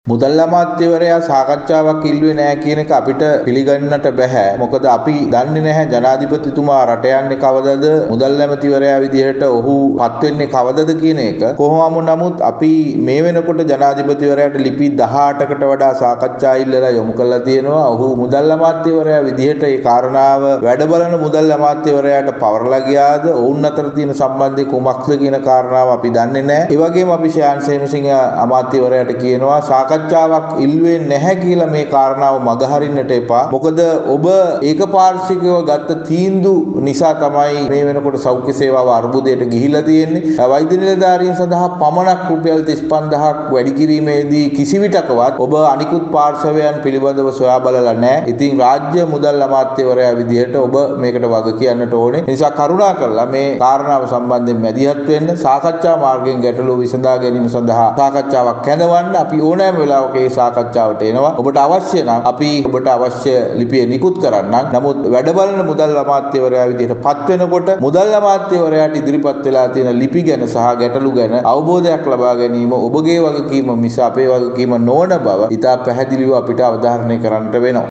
මුදල් අමාත්‍යවරයා සාකච්ඡාවක් ඉල්ලුවේ නැහැ කියන එක අපිට පිළිගන්නට බෑ. මොකද අපි දන්නේ නැහැ ජනාධිපතිතුමා රට යන්නේ කවදද, මුදල් ඇමතිවරයා විදිහට ඔහු පත් වෙන්නේ කවදද කියන එක. කොහොම නමුත් අපි මේ වෙනකොට ජනාධිපතිවරයාට ලිපි 18කට වඩා සාකච්ඡා ඉල්ලලා යොමු කරලා තියෙනවා. ඔහු මුදල් අමාත්‍යවරයා විදිහට ඒ කාරණාව වැඩ බලන මුදල් අමාත්‍යවරයාට පවරලා ගියාද, ඔවුන් අතර තියෙන සම්බන්ධය කොමක්ද කියන කාරණාව අපි දන්නේ නැහැ. ඒ වගේම අපි ශාන් සේනසිංහ අමාත්‍යවරයාට කියනවා සාකච්ඡාවක් ඉල්ලුවේ නැහැ කියලා මේ කාරණාව මගහරින්නට එපා. මොකද ඔබ ඒකපාර්ශ්විකව ගත්ත තීන්දුව නිසා තමයි මේ වෙනකොට සෞඛ්‍ය සේවාව අර්බුදයට ගිහිලා තියෙන්නේ. වෛද්‍ය නිලධාරීන් සඳහා පමණක් රුපියල් 35000ක් වැඩි කිරීමේදී කිසිවිටකවත් ඔබ අනිකුත් පාර්ශවයන් පිළිබඳව සොයා බලලා නැහැ. ඉතින් රාජ්‍ය මුදල් අමාත්‍යවරයා විදිහට ඔබ මේකට වග කියන්නට ඕනේ. ඒ නිසා කරුණාකරලා මේ කාරණාව සම්බන්ධයෙන් මැදිහත් වෙන්න, සාකච්ඡා මාර්ගයෙන් ගැටලුව විසඳා ගැනීම සඳහා සාකච්ඡාවක් කැඳවන්න. අපි ඕනෑම වෙලාවක මේ සාකච්ඡාවට එනවා. ඔබට අවශ්‍ය නම් අපි ඔබට අවශ්‍ය ලිපිය නිකුත් කරන්නම්. නමුත් වැඩ බලන මුදල් අමාත්‍යවරයා විදිහට පත් වෙනකොට මුදල් අමාත්‍යවරයාට ඉදිරිපත් වෙලා තියෙන ලිපි ගැන සහ ගැටලු ගැන අවබෝධයක් ලබා ගැනීම ඔබගේ වගකීම මිස අපේ වගකීම නොවන බව ඉතා පැහැදිලිව අපිට අවධාරණය කරන්නට වෙනවා.